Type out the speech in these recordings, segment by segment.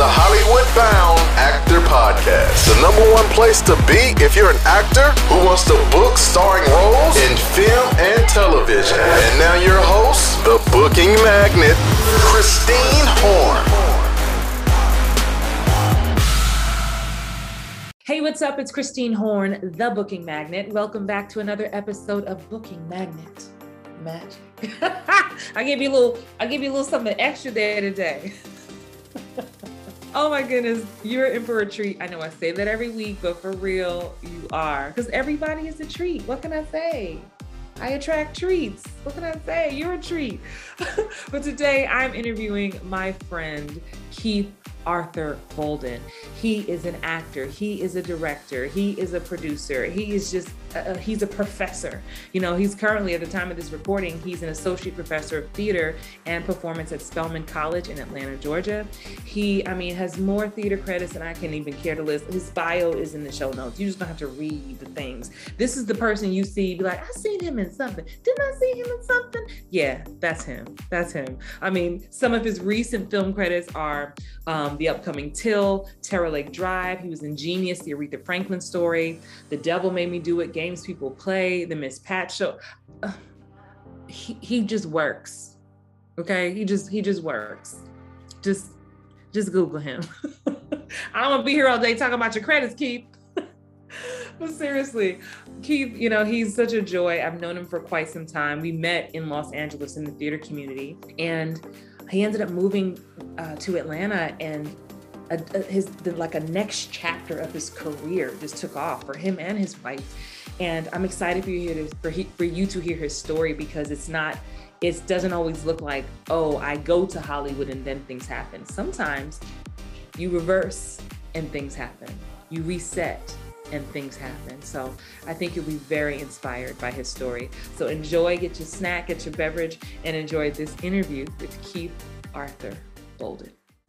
the Hollywood Bound Actor Podcast. The #1 place to be if you're an actor who wants to book starring roles in film and television. And now your host, the booking magnet, Christine Horn. Hey, what's up? It's Christine Horn, the Booking Magnet. Welcome back to another episode of Booking Magnet Magic. I give you a little something extra there today. Oh my goodness, you're in for a treat. I know I say that every week, but for real, you are. Because everybody is a treat. What can I say? I attract treats. What can I say? You're a treat. But today I'm interviewing my friend, Keith Arthur Bolden. He is an actor. He is a director. He is a producer. He is just, he's a professor. You know, he's currently, at the time of this recording, he's an associate professor of theater and performance at Spelman College in Atlanta, Georgia. He, has more theater credits than I can even care to list. His bio is in the show notes. You just don't have to read the things. This is the person you see, be like, I seen him in something. Didn't I see him in something? Yeah, that's him. That's him. Some of his recent film credits are the upcoming Till, Terror Lake Drive. He was in Genius, the Aretha Franklin story, The Devil Made Me Do It, Games People Play, The Miss Pat Show. He just works. Okay, he just works. Just Google him. I don't want to be here all day talking about your credits, Keith. But seriously, Keith, he's such a joy. I've known him for quite some time. We met in Los Angeles in the theater community, and he ended up moving to Atlanta, and a next chapter of his career just took off for him and his wife. And I'm excited for you to hear his story, because it doesn't always look like, oh, I go to Hollywood and then things happen. Sometimes you reverse and things happen. You reset and things happen. So I think you'll be very inspired by his story. So enjoy, get your snack, get your beverage, and enjoy this interview with Keith Arthur Bolden.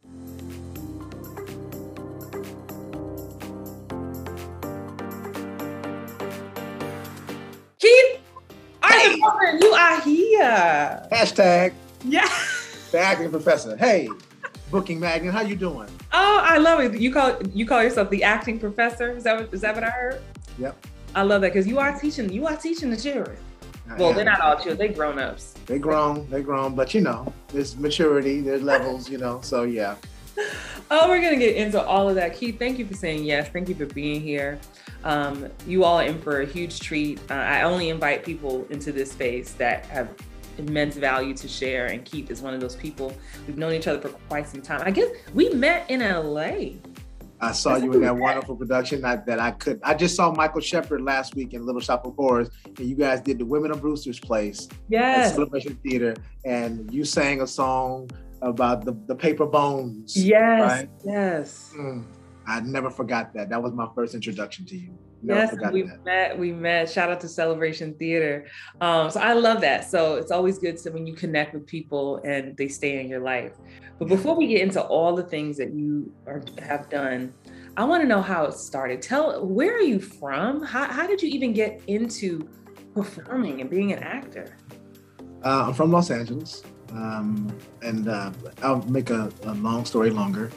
Keith Arthur Bolden, you are here. Hashtag Yeah. the acting professor. Hey, Booking Magnet, how you doing? Oh, I love it. You call yourself the acting professor? Is that what I heard? Yep. I love that, because you are teaching the children. Well, they're not all children, they're grown-ups. They're grown, but there's maturity, there's levels, so yeah. Oh, we're gonna get into all of that. Keith, thank you for saying yes. Thank you for being here. You all are in for a huge treat. I only invite people into this space that have immense value to share, and Keith is one of those people. We've known each other for quite some time. I guess we met in LA. I saw you in that wonderful production I just saw Michael Shepard last week in Little Shop of Horrors, and you guys did the Women of Brewster's Place at Celebration Theater, and you sang a song about the paper bones. Yes, right? Yes. I never forgot that. That was my first introduction to you. We met. Shout out to Celebration Theater. So I love that. So it's always good when you connect with people and they stay in your life. But before we get into all the things that you have done, I want to know how it started. Where are you from? How did you even get into performing and being an actor? I'm from Los Angeles, and I'll make a long story longer.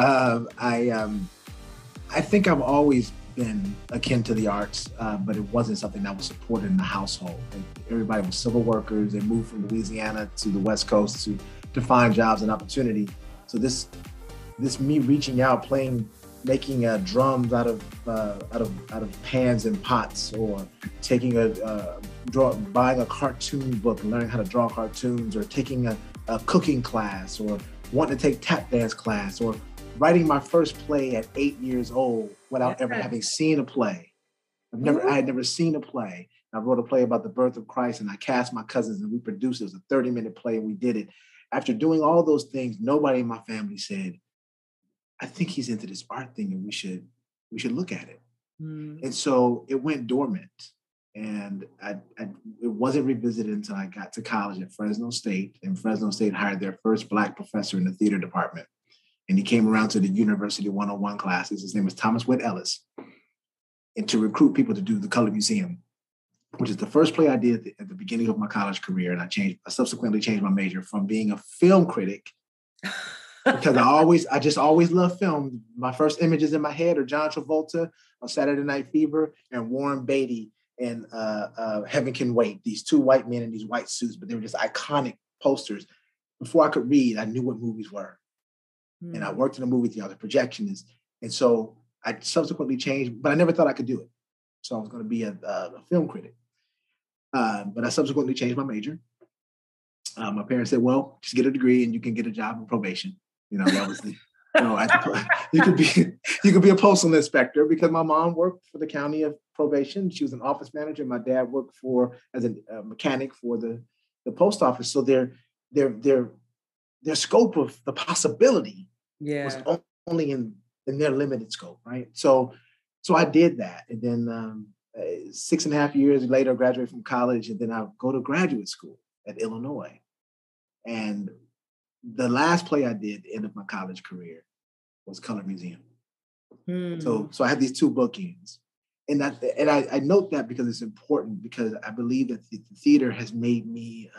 I think I've always been akin to the arts, but it wasn't something that was supported in the household. Everybody was civil workers. They moved from Louisiana to the West Coast to find jobs and opportunity. So this me reaching out, making drums out of pans and pots, or buying a cartoon book and learning how to draw cartoons, or taking a cooking class, or wanting to take tap dance class, or writing my first play at 8 years old without ever having seen a play. I had never seen a play. I wrote a play about the birth of Christ, and I cast my cousins, and we produced it. It was a 30-minute play, and we did it. After doing all those things, nobody in my family said, I think he's into this art thing, and we should look at it. And so it went dormant, and it wasn't revisited until I got to college at Fresno State, and Fresno State hired their first Black professor in the theater department. And he came around to the University 101 classes. His name was Thomas Witt Ellis, and to recruit people to do the Color Museum, which is the first play I did at the beginning of my college career. And I subsequently changed my major from being a film critic because I just always loved film. My first images in my head are John Travolta on Saturday Night Fever and Warren Beatty in Heaven Can Wait. These two white men in these white suits, but they were just iconic posters. Before I could read, I knew what movies were. And I worked in a movie theater, projectionist. And so I subsequently changed, but I never thought I could do it. So I was going to be a film critic. But I subsequently changed my major. My parents said, well, just get a degree and you can get a job in probation. That was the, you could be a postal inspector, because my mom worked for the county of probation. She was an office manager. My dad worked as a mechanic for the post office. So their scope of the possibility was only in their limited scope, right? So I did that. And then 6.5 years later, I graduated from college, and then I go to graduate school at Illinois. And the last play I did at the end of my college career was Color Museum. So I had these two bookends. And I note that because it's important, because I believe that the theater has made me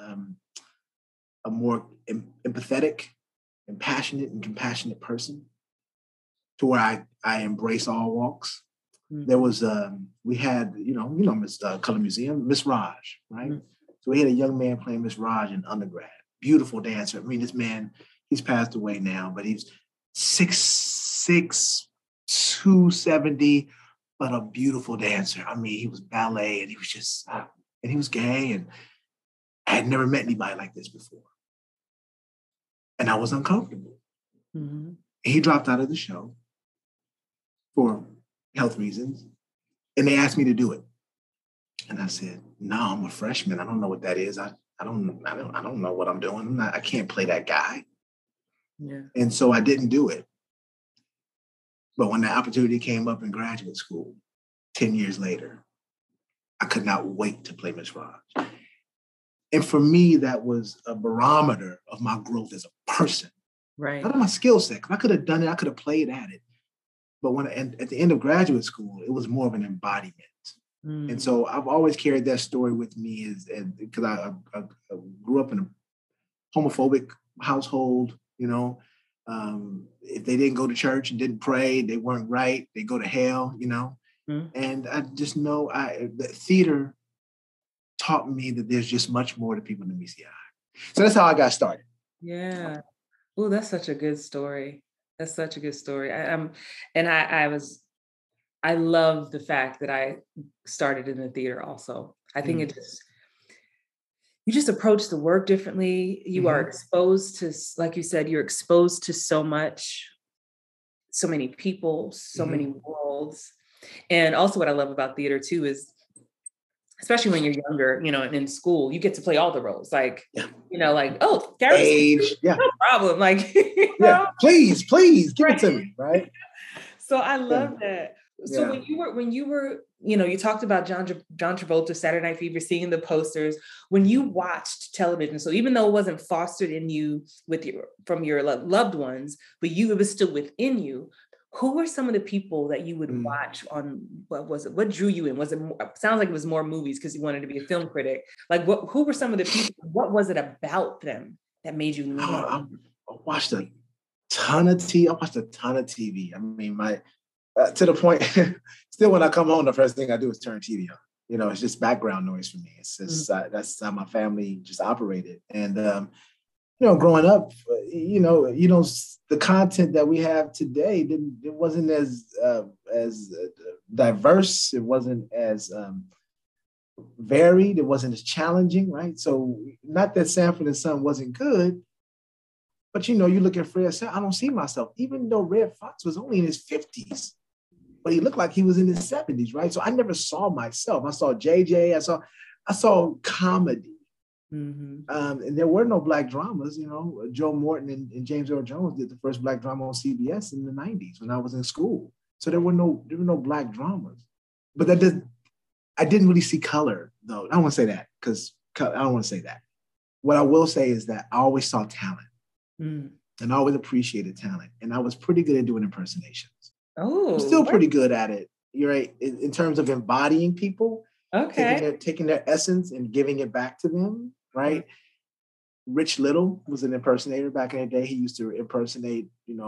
a more empathetic and passionate and compassionate person, to where I embrace all walks. There was, we had, Miss Color Museum, Miss Raj, right? So we had a young man playing Miss Raj in undergrad, beautiful dancer. I mean, this man, he's passed away now, but he's 6'6", 270, but a beautiful dancer. I mean, he was ballet, and he was just, and he was gay, and I had never met anybody like this before. And I was uncomfortable. He dropped out of the show for health reasons, and they asked me to do it. And I said, no, I'm a freshman. I don't know what that is. I don't know what I'm doing. I can't play that guy. Yeah. And so I didn't do it. But when the opportunity came up in graduate school, 10 years later, I could not wait to play Miss Raj. And for me, that was a barometer of my growth as a person. Right. Not of my skill set. I could have done it. I could have played at it. But at the end of graduate school, it was more of an embodiment. And so I've always carried that story with me, because I grew up in a homophobic household. If they didn't go to church and didn't pray, they weren't right. They go to hell. And I just know the theater taught me that there's just much more to people than meets the eye. So that's how I got started. Yeah. Oh, that's such a good story. That's such a good story. I love the fact that I started in the theater also. I think you just approach the work differently. You are exposed to, like you said, you're exposed to so much, so many people, so many worlds. And also what I love about theater too is, especially when you're younger, and in school, you get to play all the roles. Like, oh, age, no problem. Like, please, give it to me, right? So I love that. So when you were, you talked about John Travolta, Saturday Night Fever, seeing the posters, when you watched television, so even though it wasn't fostered in you from your loved ones, but it was still within you, who were some of the people that you would watch on, what drew you in? Sounds like it was more movies because you wanted to be a film critic. Like who were some of the people, what was it about them that made you I watched a ton of TV. I mean, to the point, still when I come home, the first thing I do is turn TV on. It's just background noise for me. It's just, that's how my family just operated. And, growing up, the content that we have today, it wasn't as diverse. It wasn't as varied. It wasn't as challenging, right? So not that Sanford and Son wasn't good, but you look at Fred Sanford, I don't see myself, even though Red Fox was only in his 50s, but he looked like he was in his 70s, right? So I never saw myself. I saw JJ, I saw comedy. And there were no Black dramas. Joe Morton and James Earl Jones did the first Black drama on CBS in the 90s when I was in school. So there were no Black dramas. But I didn't really see color, though. I don't want to say that, because I don't want to say that. What I will say is that I always saw talent. And I always appreciated talent. And I was pretty good at doing impersonations. Oh, I'm still pretty good at it. You're right. In terms of embodying people, taking their essence and giving it back to them, right? Rich Little was an impersonator back in the day. He used to impersonate,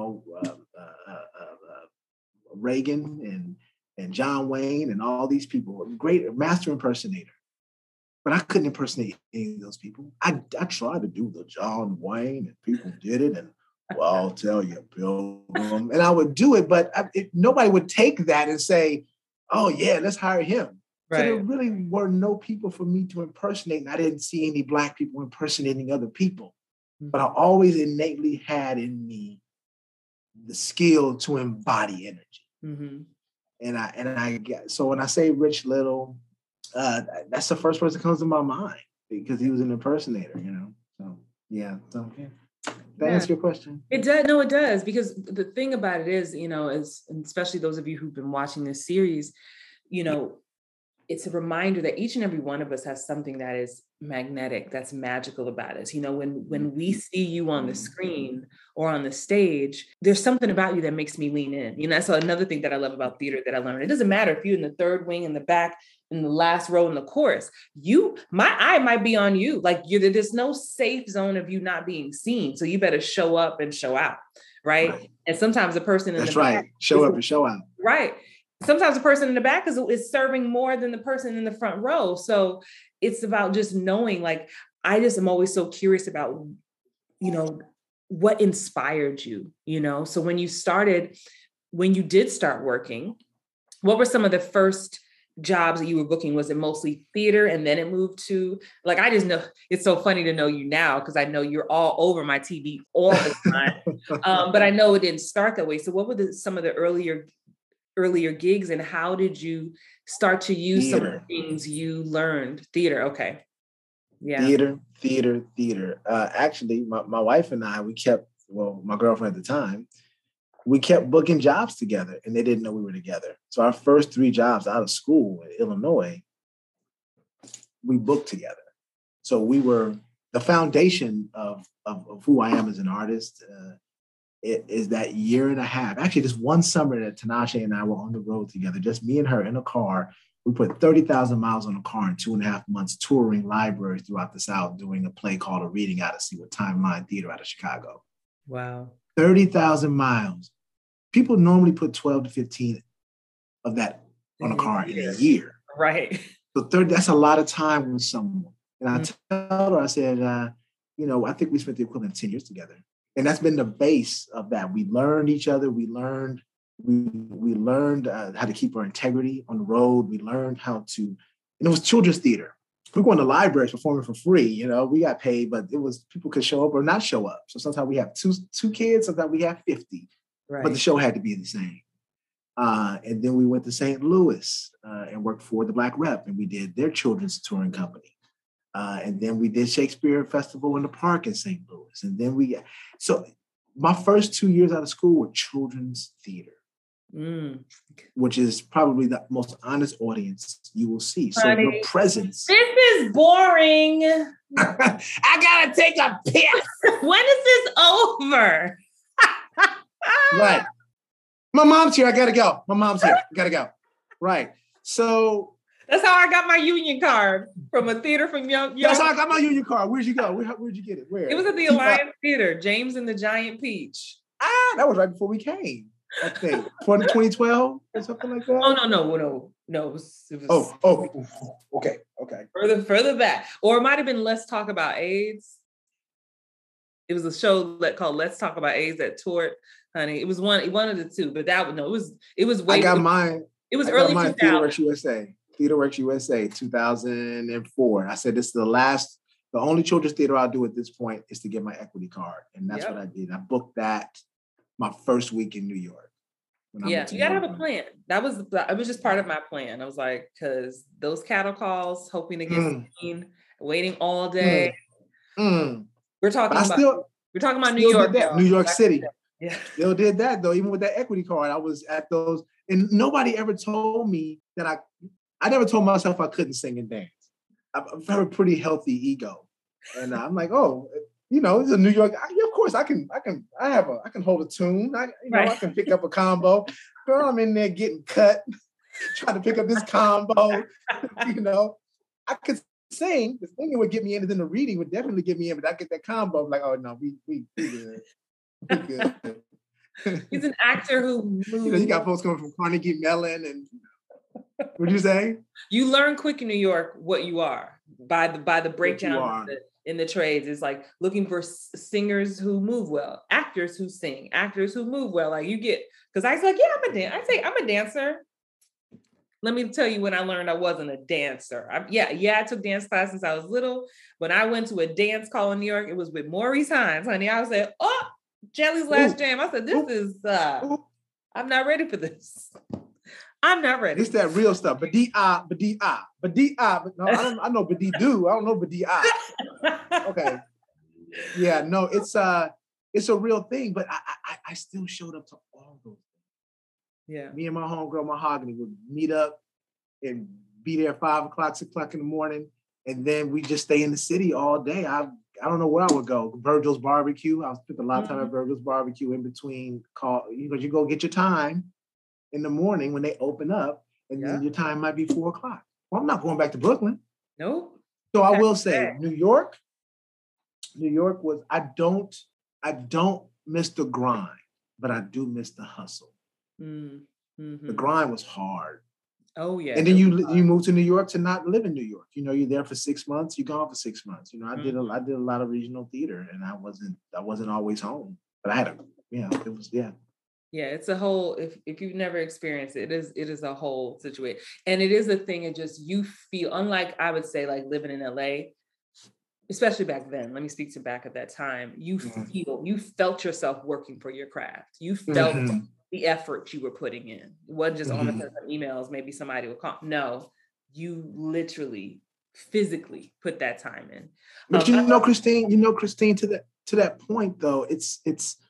Reagan and John Wayne and all these people. Great master impersonator. But I couldn't impersonate any of those people. I tried to do the John Wayne, and people did it. And well, I'll tell you, Pilgrim. And I would do it, but nobody would take that and say, oh, yeah, let's hire him. Right. So there really were no people for me to impersonate. And I didn't see any Black people impersonating other people. Mm-hmm. But I always innately had in me the skill to embody energy. Mm-hmm. So when I say Rich Little, that's the first person that comes to my mind because he was an impersonator, So, yeah. So, that answer your question? It does. No, it does. Because the thing about it is, especially those of you who've been watching this series, it's a reminder that each and every one of us has something that is magnetic, that's magical about us. When we see you on the screen or on the stage, there's something about you that makes me lean in. That's another thing that I love about theater that I learned. It doesn't matter if you're in the third wing, in the back, in the last row in the chorus, my eye might be on you. Like there's no safe zone of you not being seen. So you better show up and show out. Right. And sometimes the person in the back. Show up and show out. Right. Sometimes the person in the back is serving more than the person in the front row. So it's about just knowing, I just am always so curious about, what inspired you, So when you did start working, what were some of the first jobs that you were booking? Was it mostly theater and then it moved to, I just know it's so funny to know you now because I know you're all over my TV all the time. But I know it didn't start that way. So what were some of the earlier gigs and how did you start to use some of the things you learned? Theater. Okay. Yeah. Theater. Actually, my wife and I, my girlfriend at the time, we kept booking jobs together and they didn't know we were together. So our first 3 jobs out of school in Illinois, we booked together. So we were the foundation of who I am as an artist. It is that year and a half. Actually, this one summer that Tinashe and I were on the road together, just me and her in a car. We put 30,000 miles on a car in 2.5 months, touring libraries throughout the South, doing a play called A Reading Odyssey with Timeline Theater out of Chicago. Wow. 30,000 miles. People normally put 12 to 15 of that on a car in a year. Right. So that's a lot of time with someone. And I told her, I said, I think we spent the equivalent of 10 years together. And that's been the base of that. We learned each other. We learned how to keep our integrity on the road. We learned how to, and it was children's theater. We were going to libraries performing for free. We got paid, but it was people could show up or not show up. So sometimes we have two kids, sometimes we have 50, right. But the show had to be the same. And then we went to St. Louis and worked for the Black Rep, and we did their children's touring company. And then we did Shakespeare Festival in the Park in St. Louis. And then so my first 2 years out of school were children's theater, which is probably the most honest audience you will see. So your presence. This is boring. I gotta take a piss. When is this over? Right. My mom's here. I gotta go. My mom's here. I gotta go. Right. So that's how I got my union card from a theater from young. That's how I got my union card. Where'd you go? Where'd you get it? Where? It was at the Alliance Theater, James and the Giant Peach. That was right before we came. I think 2012 or something like that. Oh no. It was Okay. Further back, or it might have been Let's Talk About AIDS. It was a show called Let's Talk About AIDS that toured. Honey, it was one of the two, but it was way. I got mine. It was early 2000. TheaterWorks USA, 2004. I said, this is the only children's theater I'll do at this point is to get my equity card. And that's what I did. I booked that my first week in New York. Yeah, you gotta have a plan. It was just part of my plan. I was like, because those cattle calls, hoping to get seen, waiting all day. We're talking about New York. New York City. Yeah. Still did that though. Even with that equity card, I was at those, and nobody ever told me that I never told myself I couldn't sing and dance. I have a pretty healthy ego. And I'm like, it's a New York. Of course I can hold a tune. I can pick up a combo. Girl, I'm in there getting cut, trying to pick up this combo. I could sing. The singing would get me in, and then the reading would definitely get me in. But I get that combo of like, oh no, we good. We good. He's an actor who moves. You got folks coming from Carnegie Mellon, and what'd you say? You learn quick in New York what you are by the breakdown in the trades. It's like looking for singers who move well, actors who sing, actors who move well. Like you get, because I was like, yeah, I'm a dancer. Let me tell you when I learned I wasn't a dancer. I took dance classes since I was little. When I went to a dance call in New York, it was with Maurice Hines, honey. I was like, oh, Jelly's Last Jam. I said, I'm not ready for this. I'm not ready. It's that real stuff. But no, I know Badi do. I don't know Badi. Okay. Yeah, no, it's a real thing, but I still showed up to all those. Yeah. Me and my homegirl Mahogany would meet up and be there 5 o'clock, 6 o'clock in the morning. And then we just stay in the city all day. I don't know where I would go. Virgil's Barbecue. I spent a lot of time at Virgil's Barbecue in between you go get your time in the morning when they open up, and then your time might be 4 o'clock. Well, I'm not going back to Brooklyn. Nope. So I will say New York was, I don't miss the grind, but I do miss the hustle. Mm-hmm. The grind was hard. Oh yeah. And then you move to New York to not live in New York. You're there for 6 months, you're gone for 6 months. I did a lot of regional theater, and I wasn't always home. But I had it was. Yeah, it's a whole, if you've never experienced it, it is a whole situation. And it is a thing of just, you feel, unlike I would say like living in LA, especially back then, let me speak to back at that time, you felt yourself working for your craft. You felt the effort you were putting in. It wasn't just on the emails, maybe somebody would call. No, you literally, physically put that time in. But Christine, to that point though, it's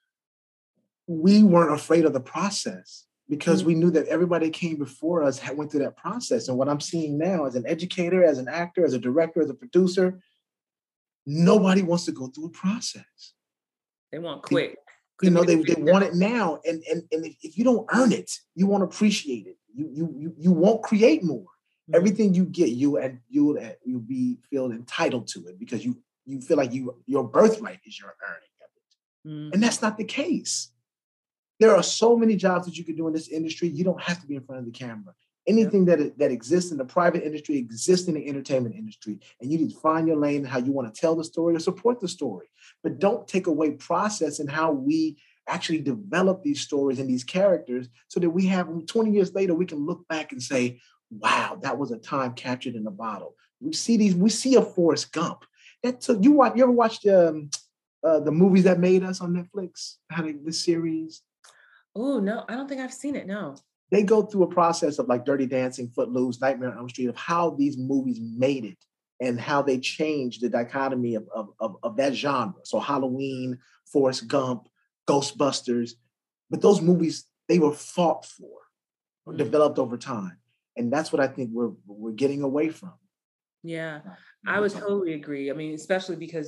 we weren't afraid of the process because we knew that everybody that came before us went through that process. And what I'm seeing now as an educator, as an actor, as a director, as a producer, nobody wants to go through a process. They want quick. They want it now. And if you don't earn it, you won't appreciate it. You won't create more. Mm-hmm. Everything you get, you'll feel entitled to it because you feel like your birthright is your earning of it. Mm-hmm. And that's not the case. There are so many jobs that you can do in this industry. You don't have to be in front of the camera. Anything that exists in the private industry exists in the entertainment industry. And you need to find your lane and how you want to tell the story or support the story. But don't take away process and how we actually develop these stories and these characters so that we have 20 years later, we can look back and say, wow, that was a time captured in a bottle. We see a Forrest Gump. You ever watched the movies that made us on Netflix? This series? Oh, no, I don't think I've seen it, no. They go through a process of like Dirty Dancing, Footloose, Nightmare on Elm Street, of how these movies made it and how they changed the dichotomy of that genre. So Halloween, Forrest Gump, Ghostbusters, but those movies, they were fought for, developed over time. And that's what I think we're getting away from. Yeah, I would totally agree. I mean, especially because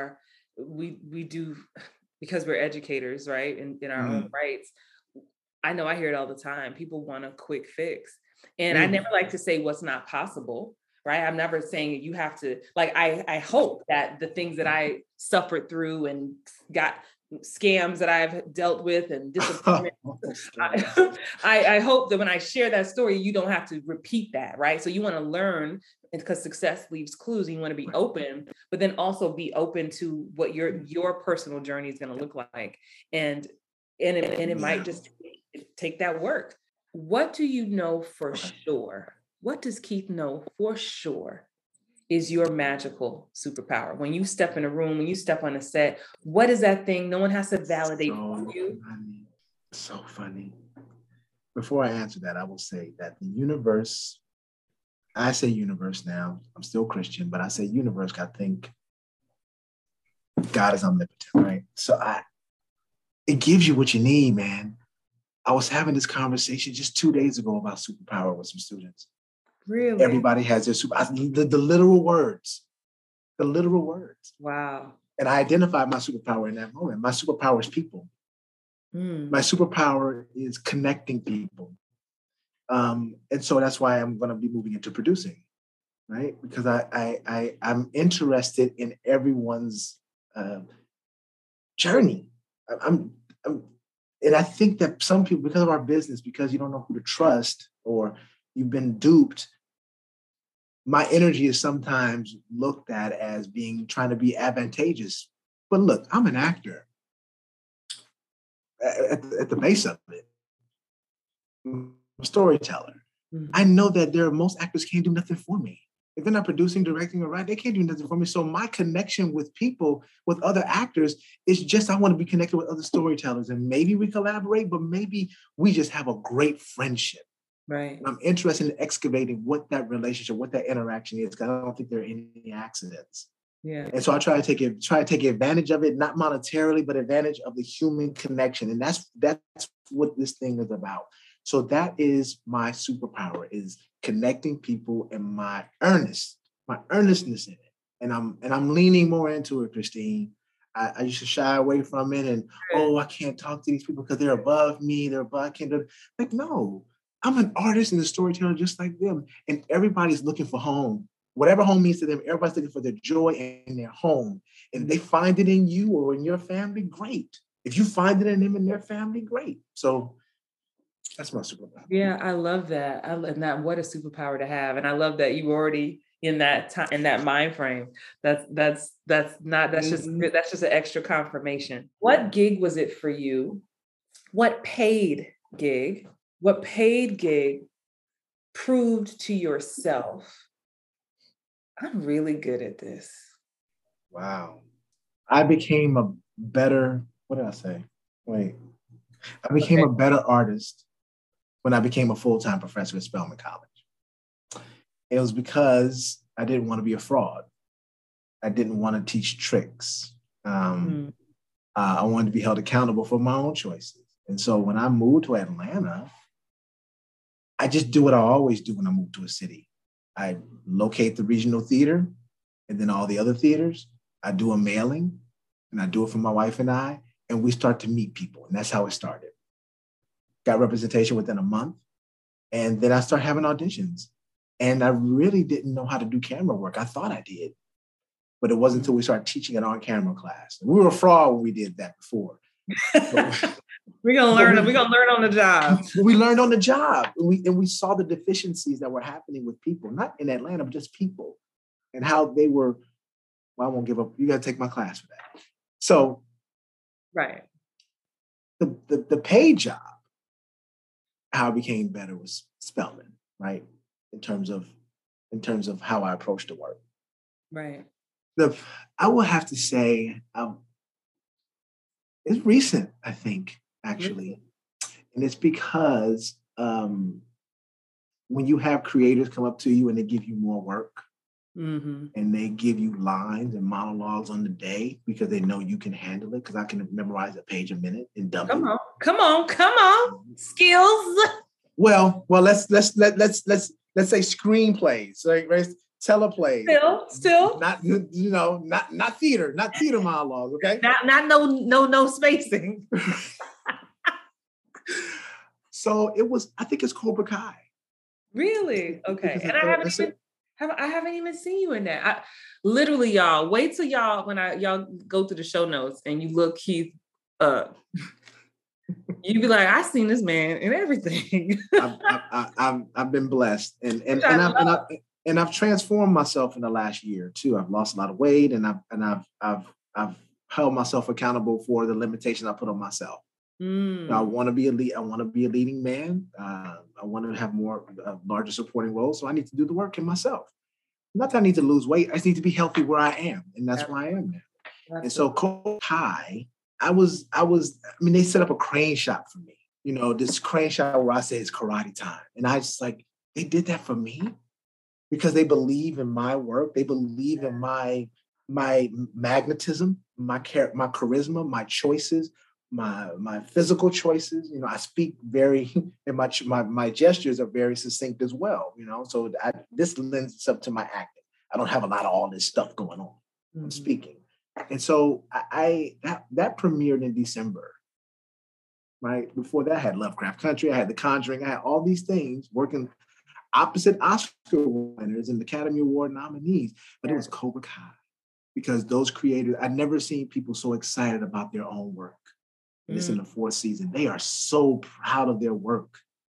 we do, because we're educators, right? In our own rights. I know I hear it all the time. People want a quick fix. And I never like to say what's not possible, right? I'm never saying you have to, like, I hope that the things that I suffered through and got scams that I've dealt with and disappointment, I hope that when I share that story, you don't have to repeat that, right? So you want to learn, because success leaves clues, and you want to be open, but then also be open to what your personal journey is going to look like. And it might just take that work. What do you know for sure? What does Keith know for sure is your magical superpower? When you step in a room, when you step on a set, what is that thing? No one has to validate for you. So funny. Before I answer that, I will say that the universe, I say universe now, I'm still Christian, but I say universe, I think God is omnipotent, right? So it gives you what you need, man. I was having this conversation just 2 days ago about superpower with some students. Really? Everybody has their the literal words. The literal words. Wow. And I identified my superpower in that moment. My superpower is people. My superpower is connecting people. And so that's why I'm going to be moving into producing. right? Because I'm interested in everyone's journey. I'm, I'm, and I think that some people, because of our business, because you don't know who to trust or you've been duped, my energy is sometimes looked at as being trying to be advantageous. But look, I'm an actor at the base of it. I'm a storyteller. Mm-hmm. I know that most actors can't do nothing for me. If they're not producing, directing, or writing, they can't do nothing for me. So my connection with people, with other actors, is just I want to be connected with other storytellers. And maybe we collaborate, but maybe we just have a great friendship. Right. And I'm interested in excavating what that relationship, what that interaction is, because I don't think there are any accidents. Yeah. And so I try to take advantage of it, not monetarily, but advantage of the human connection. And that's what this thing is about. So that is my superpower, is connecting people and my earnestness in it. And I'm leaning more into it, Christine. I used to shy away from it and, I can't talk to these people because they're above me. I can't do. Like, no, I'm an artist and a storyteller just like them. And everybody's looking for home. Whatever home means to them, everybody's looking for their joy in their home. And if they find it in you or in your family, great. If you find it in them and their family, great. So that's my superpower. Yeah, I love that. And that, what a superpower to have. And I love that you already in that time, in that mind frame. That's just an extra confirmation. What gig was it for you? What paid gig proved to yourself, I'm really good at this? Wow. I became a better, what did I say? Wait. I became a better artist when I became a full-time professor at Spelman College. It was because I didn't want to be a fraud. I didn't want to teach tricks. I wanted to be held accountable for my own choices. And so when I moved to Atlanta, I just do what I always do when I move to a city. I locate the regional theater and then all the other theaters. I do a mailing and I do it for my wife and I, and we start to meet people. And that's how it started. Got representation within a month. And then I started having auditions. And I really didn't know how to do camera work. I thought I did, but it wasn't until we started teaching an on-camera class. We were a fraud when we did that before. We're gonna learn on the job. We learned on the job, and we saw the deficiencies that were happening with people, not in Atlanta, but just people, and how they were. Well, I won't give up. You got to take my class for that. So, right. The paid job, how I became better was Spelman, right? In terms of how I approached the work. Right. I will have to say it's recent, I think, actually. And it's because when you have creators come up to you and they give you more work, and they give you lines and monologues on the day because they know you can handle it, because I can memorize a page a minute and dump it. Come on. Skills. Well, let's say screenplays, right? Teleplays. Still. Not theater monologues, okay? Not no spacing. So I think it's Cobra Kai. Really? Okay. And I haven't even seen you in that. Literally, y'all, wait till y'all go through the show notes and you look Keith up. You'd be like, I seen this man in everything. I've been blessed, and I've transformed myself in the last year too. I've lost a lot of weight, and I've held myself accountable for the limitations I put on myself. I want to be elite. I want to be a leading man. I want to have larger supporting roles. So I need to do the work in myself. Not that I need to lose weight. I just need to be healthy where I am, and that's where I am now. And so Cobra Kai, they set up a crane shop for me. This crane shop where I say it's karate time. And I just they did that for me because they believe in my work. They believe in my magnetism, my charisma, my choices, my physical choices. I speak and my gestures are very succinct as well. So this lends itself to my acting. I don't have a lot of all this stuff going on. I'm speaking. And so that premiered in December, right? Before that, I had Lovecraft Country, I had The Conjuring, I had all these things working. opposite Oscar winners and Academy Award nominees, but it was Cobra Kai. Because those creators, I've never seen people so excited about their own work. And it's in the 4th season. They are so proud of their work.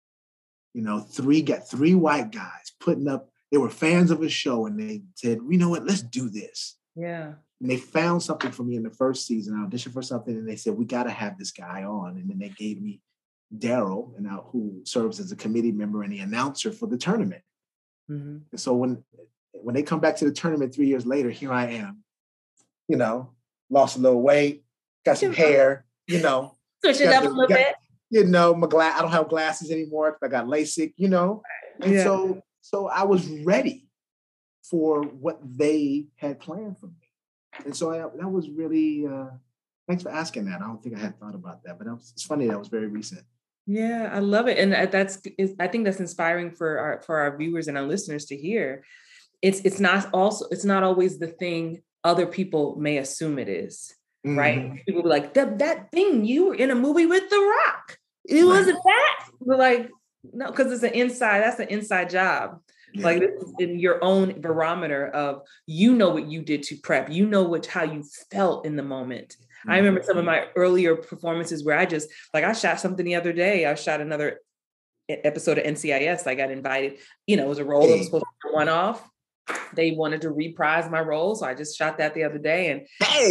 You know, three white guys putting up, they were fans of a show and they said, you know what, let's do this. Yeah. And they found something for me in the 1st season. I auditioned for something and they said, we got to have this guy on. And then they gave me Daryl, who serves as a committee member and the announcer for the tournament. Mm-hmm. And so when they come back to the tournament 3 years later, here I am, you know, lost a little weight, got some hair, you know. Switch it up a little bit. You know, I don't have glasses anymore because I got LASIK, you know. And so I was ready for what they had planned for me. And so that was really, thanks for asking that. I don't think I had thought about that, but it's funny, that was very recent. Yeah, I love it. And I think that's inspiring for our viewers and our listeners to hear. It's not always the thing other people may assume it is, right? People be like, that thing, you were in a movie with The Rock. It wasn't that. We're like, no, because that's an inside job. Yeah. Like, this is in your own barometer of, you know what you did to prep, you know how you felt in the moment. I remember some of my earlier performances where I shot something the other day. I shot another episode of NCIS. I got invited, you know, it was a role that was supposed to be one off. They wanted to reprise my role. So I just shot that the other day. And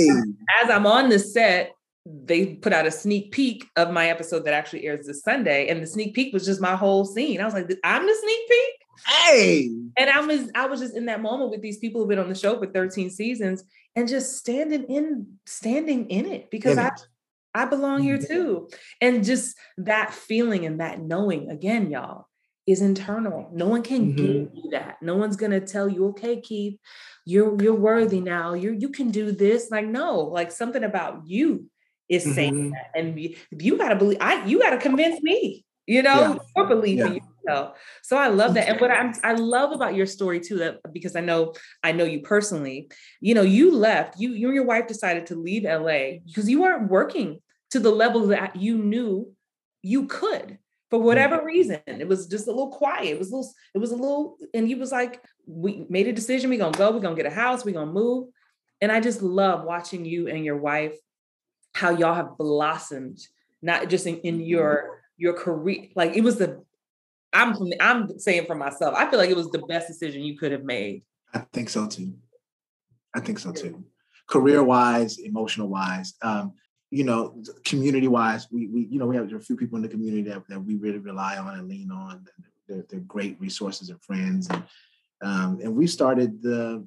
as I'm on the set, they put out a sneak peek of my episode that actually airs this Sunday. And the sneak peek was just my whole scene. I was like, I'm the sneak peek. Hey. And I was just in that moment with these people who've been on the show for 13 seasons and just standing in it because I belong here too. And just that feeling and that knowing, again, y'all, is internal. No one can give you that. No one's going to tell you, okay, Keith, you're worthy now. You can do this. Like, no, like something about you is saying that. And you got to believe, you got to convince me, you know, your belief in yourself. So I love that. And what I love about your story too, that because I know you personally, you know, you left, you and your wife decided to leave LA because you weren't working to the level that you knew you could. For whatever reason, it was just a little quiet. It was a little, and he was like, we made a decision. We're going to go, we're going to get a house, we're going to move. And I just love watching you and your wife, how y'all have blossomed, not just in your career. Like it was I'm saying for myself, I feel like it was the best decision you could have made. I think so too. Career-wise, emotional-wise, you know, community-wise, we have a few people in the community that we really rely on and lean on. They're great resources and friends, and we started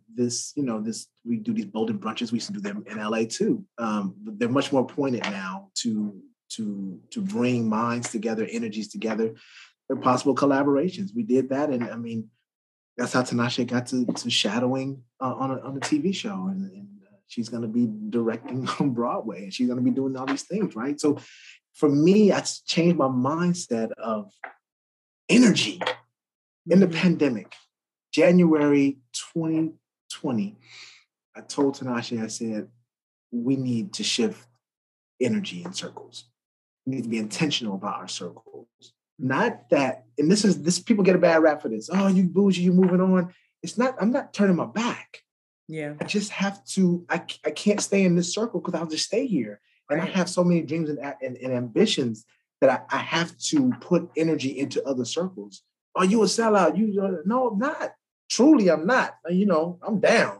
we do these Bolden brunches. We used to do them in LA too. They're much more pointed now to bring minds together, energies together, and possible collaborations. We did that, and I mean, that's how Tinashe got to shadowing on a TV show, and she's going to be directing on Broadway, and she's going to be doing all these things, right? So for me, I changed my mindset of energy in the pandemic. January 2020, I told Tinashe, I said, we need to shift energy in circles. We need to be intentional about our circles. Not that, and this people get a bad rap for this. Oh, you bougie, you moving on. It's not, I'm not turning my back. Yeah. I just have to, I can't stay in this circle because I'll just stay here. And I have so many dreams and ambitions that I have to put energy into other circles. Are you a sellout? No, I'm not. Truly, I'm not. You know, I'm down.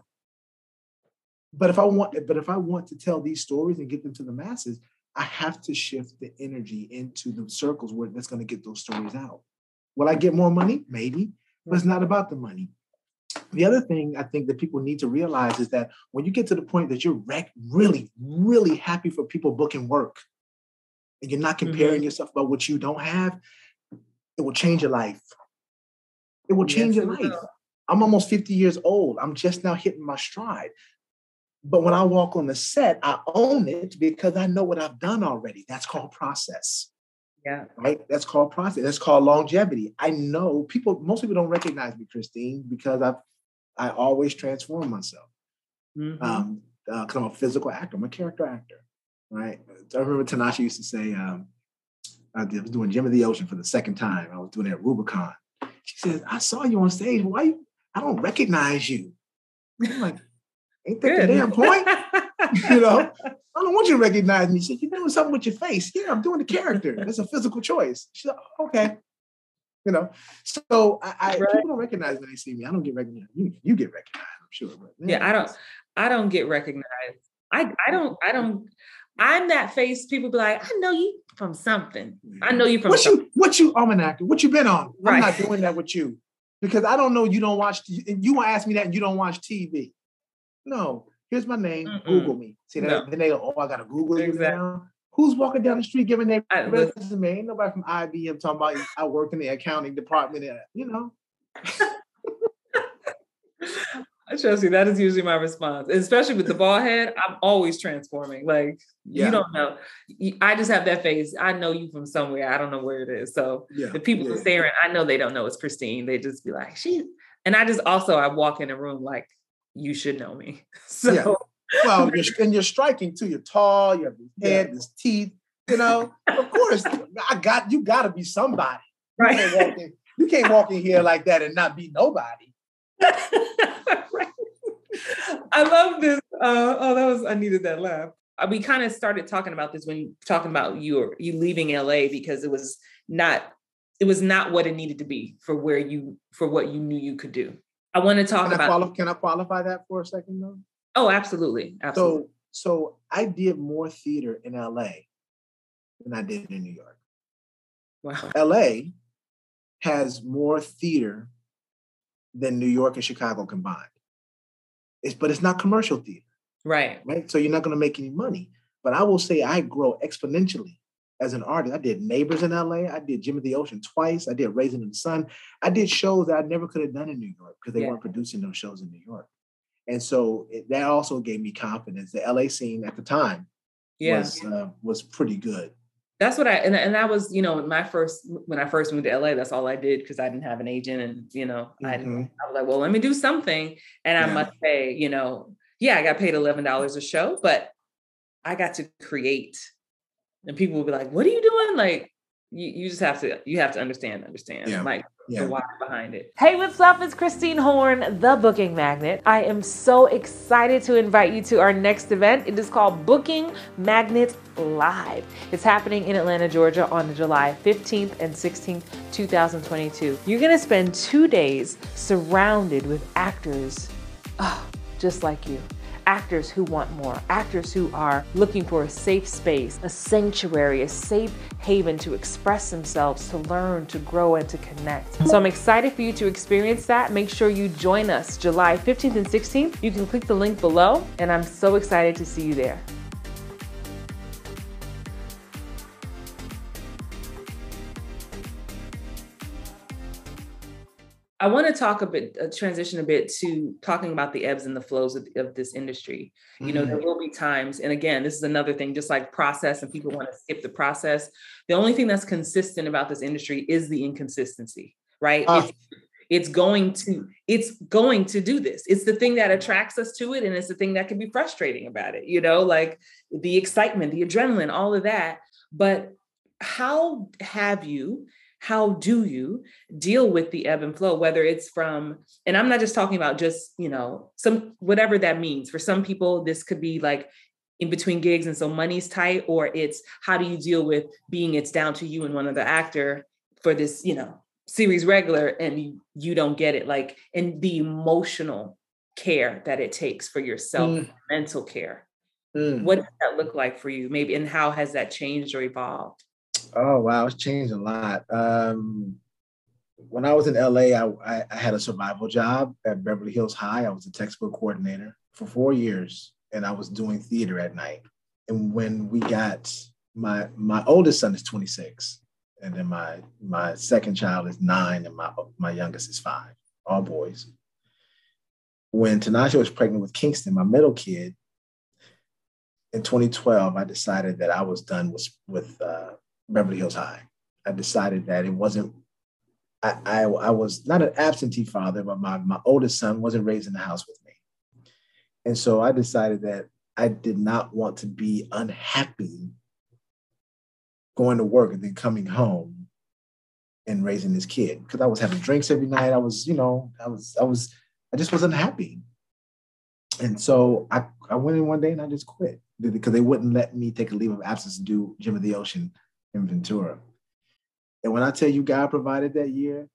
But if I want to tell these stories and get them to the masses, I have to shift the energy into the circles where that's going to get those stories out. Will I get more money? Maybe, but it's not about the money. The other thing I think that people need to realize is that when you get to the point that you're really, really happy for people booking work, and you're not comparing yourself about what you don't have, it will change your life. It will change your life. I'm almost 50 years old. I'm just now hitting my stride. But when I walk on the set, I own it because I know what I've done already. That's called process. Yeah. Right? That's called process. That's called longevity. I know most people don't recognize me, Christine, because I always transform myself. Because I'm a physical actor. I'm a character actor. Right? I remember Tinashe used to say, I was doing Gem of the Ocean for the second time. I was doing it at Rubicon. She says, I saw you on stage. I don't recognize you. I'm like, ain't that the damn point? You know, I don't want you to recognize me. She said, you're doing something with your face. Yeah, I'm doing the character. It's a physical choice. She's like, okay. You know, so people don't recognize when they see me. I don't get recognized. You get recognized, I'm sure. But I don't get recognized. I don't. I'm that face. People be like, I know you from something. I know you from something. I'm an actor. What you been on? Right. I'm not doing that with you because I don't know you don't watch. You want to ask me that and you don't watch TV. No, here's my name. Mm-mm. Google me. See that? No. Then they go, I gotta Google you now. Who's walking down the street giving their resume? Ain't nobody from IBM talking about I work in the accounting department. You know. I trust you. That is usually my response, especially with the bald head. I'm always transforming. Like you don't know. I just have that face. I know you from somewhere. I don't know where it is. So the people staring, I know they don't know it's Christine. They just be like, and I walk in a room like you should know me. So. Well, you're striking too. You're tall. You have your head, there's teeth. You know, of course, you got to be somebody. Right. You can't walk in here like that and not be nobody. Right. I love this. I needed that laugh. We kind of started talking about this when talking about you leaving LA because it was not what it needed to be for what you knew you could do. I want to talk about. Can I qualify that for a second though? Oh, absolutely. Absolutely. So I did more theater in LA than I did in New York. Wow. LA has more theater than New York and Chicago combined. But it's not commercial theater. Right. So you're not going to make any money. But I will say I grow exponentially as an artist. I did Neighbors in LA. I did Jim of the Ocean twice. I did Raisin in the Sun. I did shows that I never could have done in New York because they weren't producing those shows in New York. And so that also gave me confidence. The LA scene at the time was pretty good. That's what and that was, when I first moved to LA, that's all I did because I didn't have an agent. And, I was like, well, let me do something. And I must say, I got paid $11 a show, but I got to create. And people will be like, what are you doing? Like, you just have to understand. The why behind it. Hey, what's up? It's Christine Horn, the Booking Magnet. I am so excited to invite you to our next event. It is called Booking Magnet Live. It's happening in Atlanta, Georgia on July 15th and 16th, 2022. You're going to spend 2 days surrounded with actors just like you. Actors who want more, actors who are looking for a safe space, a sanctuary, a safe haven to express themselves, to learn, to grow, and to connect. So I'm excited for you to experience that. Make sure you join us July 15th and 16th. You can click the link below, and I'm so excited to see you there. I want to transition a bit to talking about the ebbs and the flows of this industry. There will be times, and again, this is another thing, just like process, and people want to skip the process. The only thing that's consistent about this industry is the inconsistency, right? It's going to do this. It's the thing that attracts us to it. And it's the thing that can be frustrating about it, like the excitement, the adrenaline, all of that. But how do you deal with the ebb and flow, whether it's from, and I'm not just talking about just, whatever that means. For some people, this could be like in between gigs and so money's tight, or it's how do you deal with being it's down to you and one other actor for this, series regular, and you don't get it, like, and the emotional care that it takes for yourself, mental care. What does that look like for you, maybe, and how has that changed or evolved? Oh, wow. It's changed a lot. When I was in LA, I had a survival job at Beverly Hills High. I was a textbook coordinator for 4 years, and I was doing theater at night. And when we got my oldest son is 26, and then my second child is 9, and my youngest is 5, all boys. When Tanasha was pregnant with Kingston, my middle kid, in 2012, I decided that I was done with Beverly Hills High. I decided that it wasn't, I was not an absentee father, but my oldest son wasn't raised in the house with me. And so I decided that I did not want to be unhappy going to work and then coming home in raising this kid because I was having drinks every night. I just wasn't happy. And so I went in one day and I just quit because they wouldn't let me take a leave of absence to do Gym of the Ocean in Ventura. And when I tell you God provided that year,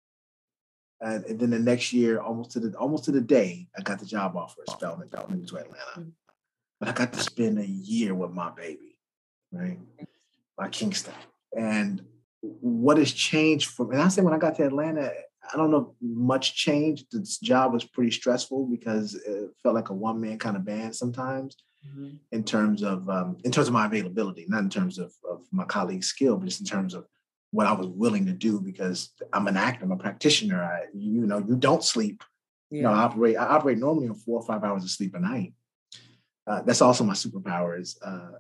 and then the next year, almost to the day, I got the job offer at Spelman to Atlanta. But I got to spend a year with my baby, right? My Kingston. And what has changed and I say when I got to Atlanta, I don't know much changed. This job was pretty stressful because it felt like a one-man kind of band sometimes in terms of my availability, not in terms of my colleagues' skill, but just in terms of what I was willing to do because I'm an actor, I'm a practitioner. You don't sleep. Yeah. I operate normally on 4 or 5 hours of sleep a night. That's also my superpower is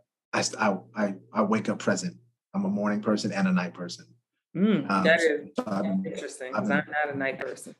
I wake up present. I'm a morning person and a night person. That is interesting because I'm not a night person.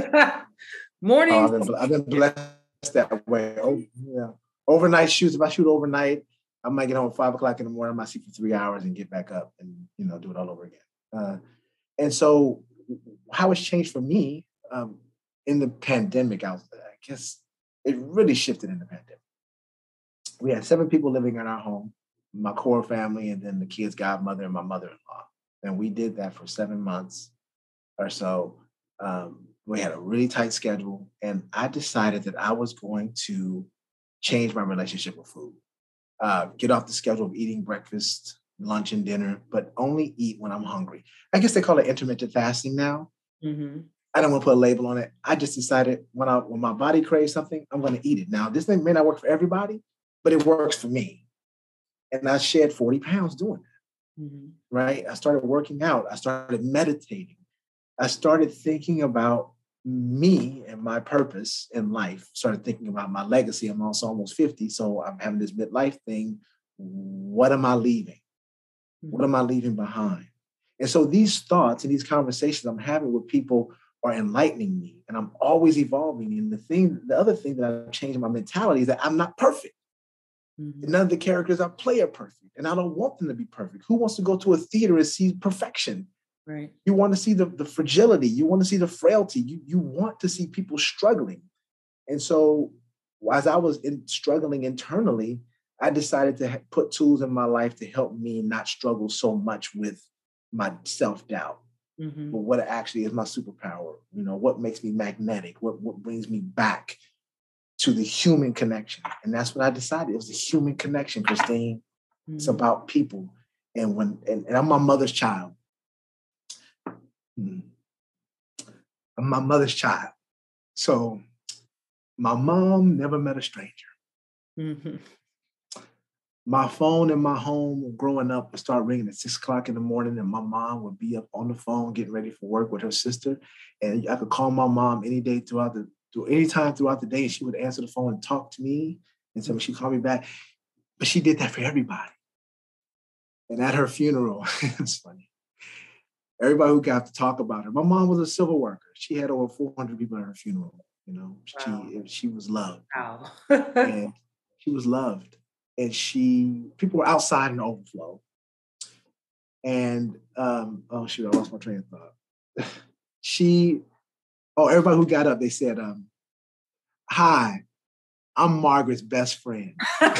Morning. I've been blessed that way. Oh, yeah. Overnight shoots. If I shoot overnight, I might get home at 5 o'clock in the morning. I might sleep for 3 hours and get back up and do it all over again. And so, how it's changed for me in the pandemic, I guess it really shifted in the pandemic. We had 7 people living in our home, my core family, and then the kid's godmother and my mother-in-law. And we did that for 7 months or so. We had a really tight schedule. And I decided that I was going to change my relationship with food. Get off the schedule of eating breakfast, lunch, and dinner, but only eat when I'm hungry. I guess they call it intermittent fasting now. Mm-hmm. I don't want to put a label on it. I just decided when my body craves something, I'm going to eat it. Now, this thing may not work for everybody, but it works for me. And I shed 40 pounds doing that, right? I started working out. I started meditating. I started thinking about me and my purpose in life. Started thinking about my legacy. I'm also almost 50, so I'm having this midlife thing. What am I leaving? What am I leaving behind? And so these thoughts and these conversations I'm having with people are enlightening me, and I'm always evolving. And the other thing that I've changed in my mentality is that I'm not perfect. None of the characters I play are perfect, and I don't want them to be perfect. Who wants to go to a theater and see perfection? Right. You want to see the fragility. You want to see the frailty. You want to see people struggling. And so as I was struggling internally, I decided to put tools in my life to help me not struggle so much with my self-doubt. But what actually is my superpower? What makes me magnetic? What brings me back to the human connection? And that's what I decided. It was the human connection, Christine. It's about people. And I'm my mother's child. I'm my mother's child. So my mom never met a stranger. My phone in my home growing up would start ringing at 6 o'clock in the morning, and my mom would be up on the phone getting ready for work with her sister. And I could call my mom any time throughout the day, and she would answer the phone and talk to me. And so she called me back. But she did that for everybody. And at her funeral, it's funny. Everybody who got to talk about her. My mom was a civil worker. She had over 400 people at her funeral. Wow. She was loved. Wow. And she was loved. And people were outside in the overflow. And, I lost my train of thought. Everybody who got up, they said, hi, I'm Margaret's best friend.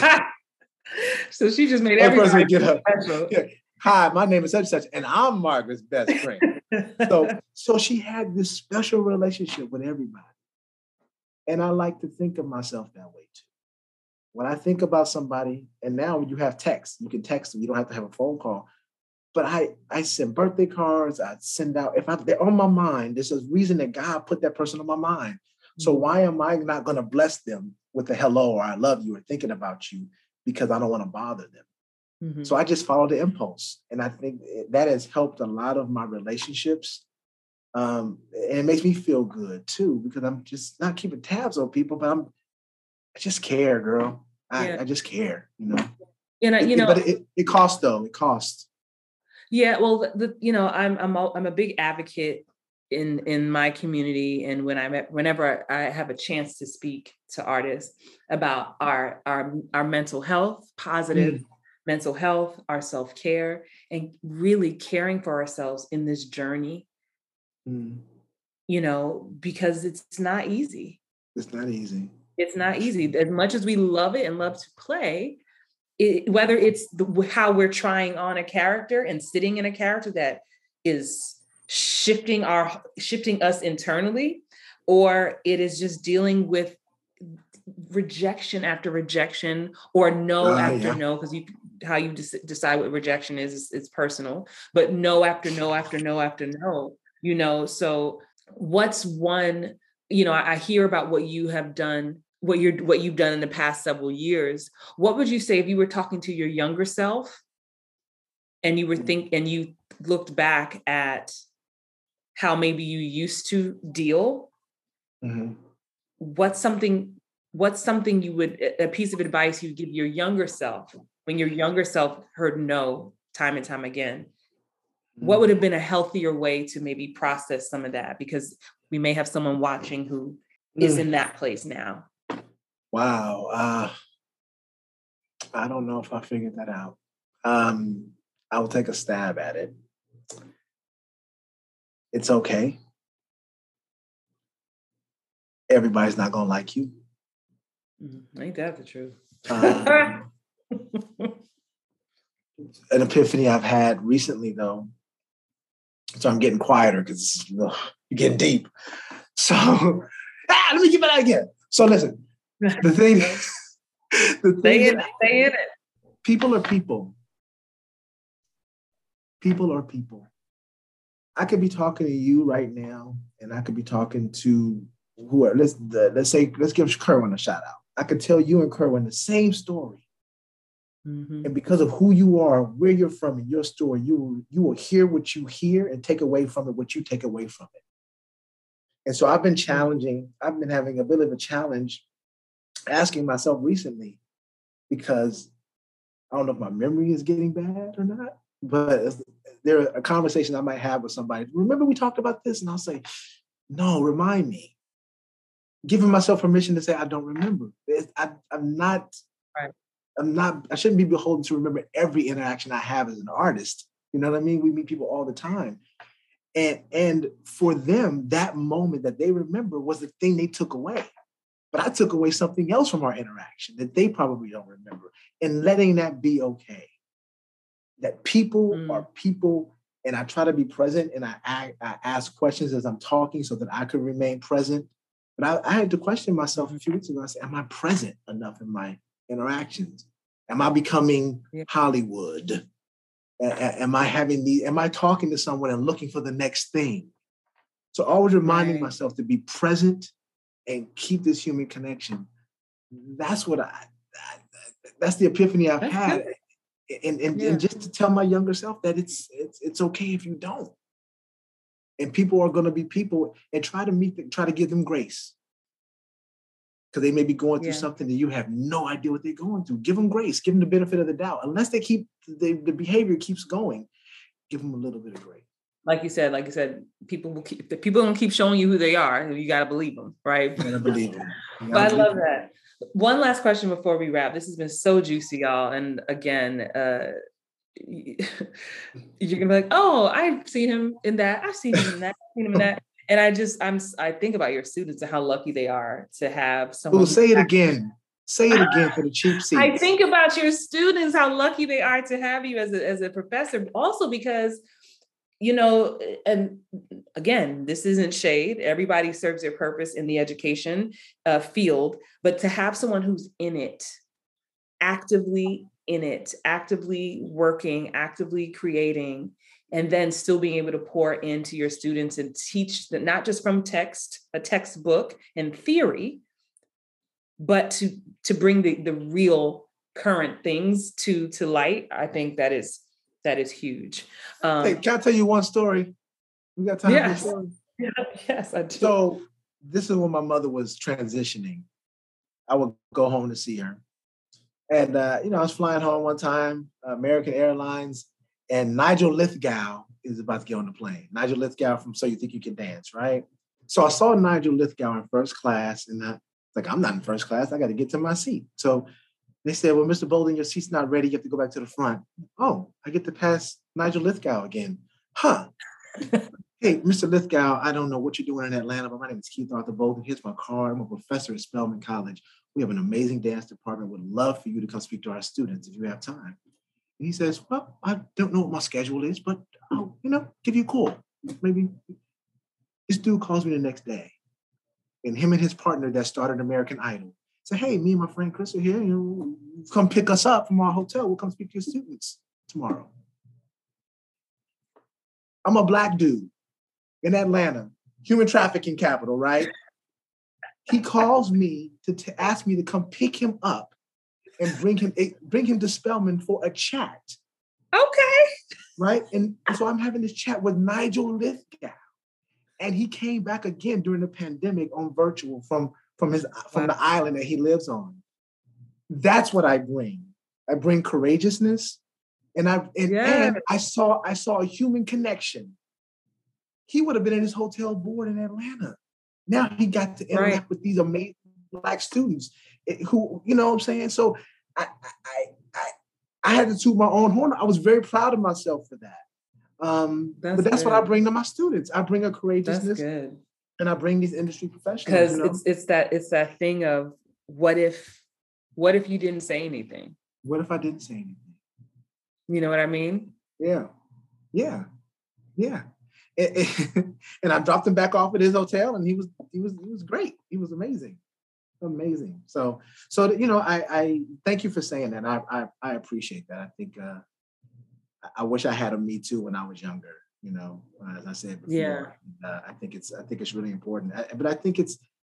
So she just made everybody get up. Yeah. Hi, my name is such and such, and I'm Margaret's best friend. So she had this special relationship with everybody. And I like to think of myself that way too. When I think about somebody, and now you have text, you can text them, you don't have to have a phone call. But I send birthday cards, I send out, they're on my mind, there's a reason that God put that person on my mind. So why am I not going to bless them with a hello or I love you or thinking about you because I don't want to bother them? So I just follow the impulse. And I think that has helped a lot of my relationships. And it makes me feel good too, because I'm just not keeping tabs on people, but I just care, girl. I just care, But it costs though. It costs. Yeah. Well, I'm a big advocate in my community. And whenever I have a chance to speak to artists about our mental health, positive mental health, our self-care, and really caring for ourselves in this journey, because it's not easy. It's not easy. It's not easy. As much as we love it and love to play, whether it's how we're trying on a character and sitting in a character that is shifting us internally, or it is just dealing with rejection after rejection, or no after no, because how you decide what rejection is personal, but no after no after no after no, so what's one, I hear about what you have done, what you've done in the past several years. What would you say if you were talking to your younger self and you looked back at how maybe you used to deal? What's something you would, a piece of advice you would give your younger self when your younger self heard no time and time again? What would have been a healthier way to maybe process some of that? Because we may have someone watching who is in that place now. Wow. I don't know if I figured that out. I will take a stab at it. It's okay. Everybody's not going to like you. Ain't that the truth? An epiphany I've had recently, though. So I'm getting quieter because you're getting deep. So let me get that again. So listen, the thing stay in it. People are people. People are people. I could be talking to you right now, and I could be talking to whoever. Let's give Kerwin a shout out. I could tell you and Kerwin the same story. And because of who you are, where you're from, and your story, you will hear what you hear and take away from it what you take away from it. And so I've been having a bit of a challenge asking myself recently, because I don't know if my memory is getting bad or not, but there are a conversation I might have with somebody. Remember we talked about this? And I'll say, no, remind me. Giving myself permission to say, I don't remember. I shouldn't be beholden to remember every interaction I have as an artist. You know what I mean? We meet people all the time. And for them, that moment that they remember was the thing they took away. But I took away something else from our interaction that they probably don't remember. And letting that be okay. That people are people, and I try to be present, and I ask questions as I'm talking so that I could remain present. But I had to question myself a few weeks ago. I said, am I present enough in my interactions? Am I becoming Hollywood? Am I talking to someone and looking for the next thing? So always reminding myself to be present and keep this human connection. That's that's the epiphany I've had. And just to tell my younger self that it's okay if you don't. And people are going to be people, and try to give them grace. Because they may be going through something that you have no idea what they're going through. Give them grace. Give them the benefit of the doubt. Unless the behavior keeps going, give them a little bit of grace. Like you said, people don't keep showing you who they are. You got to believe them, right? You got to believe them. But I love that. One last question before we wrap. This has been so juicy, y'all. And again, you're gonna be like, oh, I've seen him in that. I've seen him in that. I've seen him in that. And I think about your students and how lucky they are to have someone. Oh, say it again. Say it again for the cheap seats. I think about your students, how lucky they are to have you as a professor. Also because, and again, this isn't shade. Everybody serves their purpose in the education field, but to have someone who's in it, actively working, actively creating, and then still being able to pour into your students and teach them, not just from a textbook and theory, but to bring the real current things to light. I think that is huge. Hey, can I tell you one story? We got time for a story? Yes, I do. So this is when my mother was transitioning. I would go home to see her. And, I was flying home one time, American Airlines, and Nigel Lithgow is about to get on the plane. Nigel Lithgow from So You Think You Can Dance, right? So I saw Nigel Lithgow in first class, and I'm not in first class. I got to get to my seat. So They said, well, Mr. Bolden, your seat's not ready. You have to go back to the front. Oh, I get to pass Nigel Lithgow again. Huh. Hey, Mr. Lithgow, I don't know what you're doing in Atlanta, but my name is Keith Arthur Bolden. Here's my card. I'm a professor at Spelman College. We have an amazing dance department. Would love for you to come speak to our students if you have time. And he says, well, I don't know what my schedule is, but I'll, give you a call. Maybe. This dude calls me the next day. And him and his partner that started American Idol say, hey, me and my friend Chris are here. Come pick us up from our hotel. We'll come speak to your students tomorrow. I'm a Black dude in Atlanta, human trafficking capital, right? He calls me to ask me to come pick him up and bring him to Spelman for a chat. Okay. Right? And so I'm having this chat with Nigel Lithgow. And he came back again during the pandemic on virtual from the island that he lives on. That's what I bring. I bring courageousness. And I saw a human connection. He would have been in his hotel board in Atlanta. Now he got to interact with these amazing Black students who, you know what I'm saying? So I had to toot my own horn. I was very proud of myself for that. But that's what I bring to my students. I bring a courageousness, and I bring these industry professionals. Because it's that thing of what if you didn't say anything? What if I didn't say anything? You know what I mean? Yeah. And I dropped him back off at his hotel, and he was great. He was amazing. So I thank you for saying that. I appreciate that. I think I wish I had a Me Too when I was younger. As I said before. Yeah. I think it's really important. But I think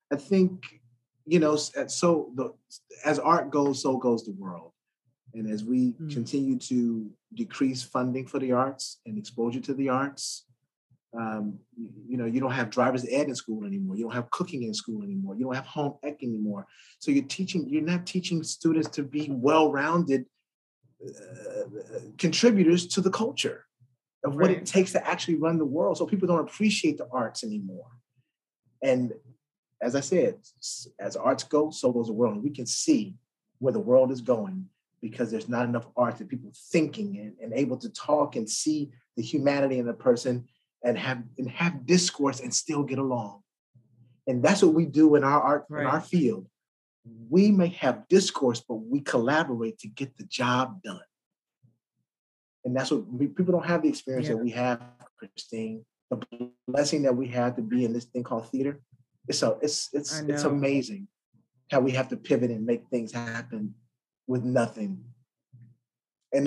as art goes, so goes the world. And as we continue to decrease funding for the arts and exposure to the arts, you don't have driver's ed in school anymore. You don't have cooking in school anymore. You don't have home ec anymore. So you're not teaching students to be well-rounded contributors to the culture of what it takes to actually run the world. So people don't appreciate the arts anymore. And as I said, as arts go, so goes the world. And we can see where the world is going because there's not enough art that people thinking and able to talk and see the humanity in a person and have discourse and still get along. And that's what we do in our art, in our field. We may have discourse, but we collaborate to get the job done. And that's what people don't have the experience that we have, Christine. The blessing that we have to be in this thing called theater. It's amazing how we have to pivot and make things happen with nothing. And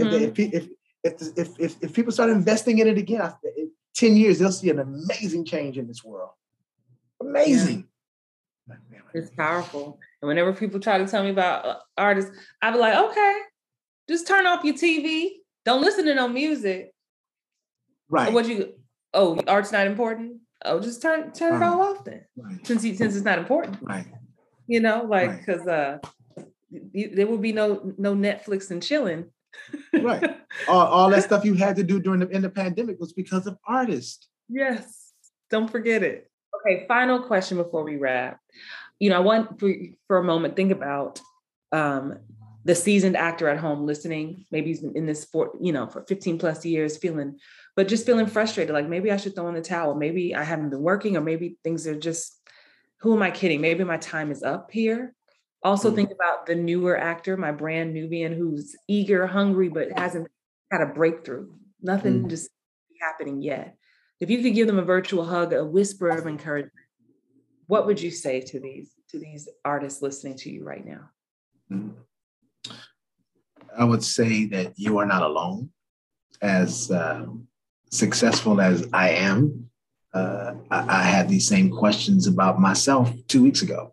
if people start investing in it again, in 10 years, they'll see an amazing change in this world. Amazing. Yeah. It's powerful. And whenever people try to tell me about artists, I'll be like, okay, just turn off your TV. Don't listen to no music. Right. Art's not important? Oh, just turn it all off then. Right. Since it's not important. Right. Because there will be no Netflix and chilling. Right. All that stuff you had to do in the pandemic was because of artists. Yes. Don't forget it. Okay, final question before we wrap. I want for a moment, think about the seasoned actor at home listening. Maybe he's been in this for 15 plus years, feeling frustrated. Like maybe I should throw in the towel. Maybe I haven't been working, or maybe things are just, who am I kidding? Maybe my time is up here. Also think about the newer actor, my brand Nubian, who's eager, hungry, but hasn't had a breakthrough. Nothing just happening yet. If you could give them a virtual hug, a whisper of encouragement, what would you say to these artists listening to you right now? I would say that you are not alone. As successful as I am, I had these same questions about myself 2 weeks ago.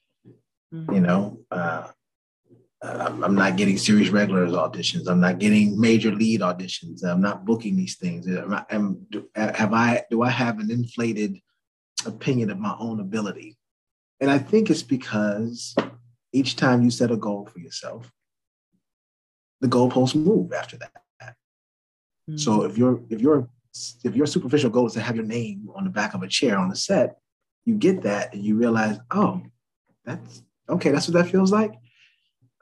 I'm not getting series regulars auditions. I'm not getting major lead auditions. I'm not booking these things. Do I have an inflated opinion of my own ability? And I think it's because each time you set a goal for yourself, the goalposts move after that. Mm-hmm. So if your superficial goal is to have your name on the back of a chair on the set, you get that and you realize, oh, that's what that feels like.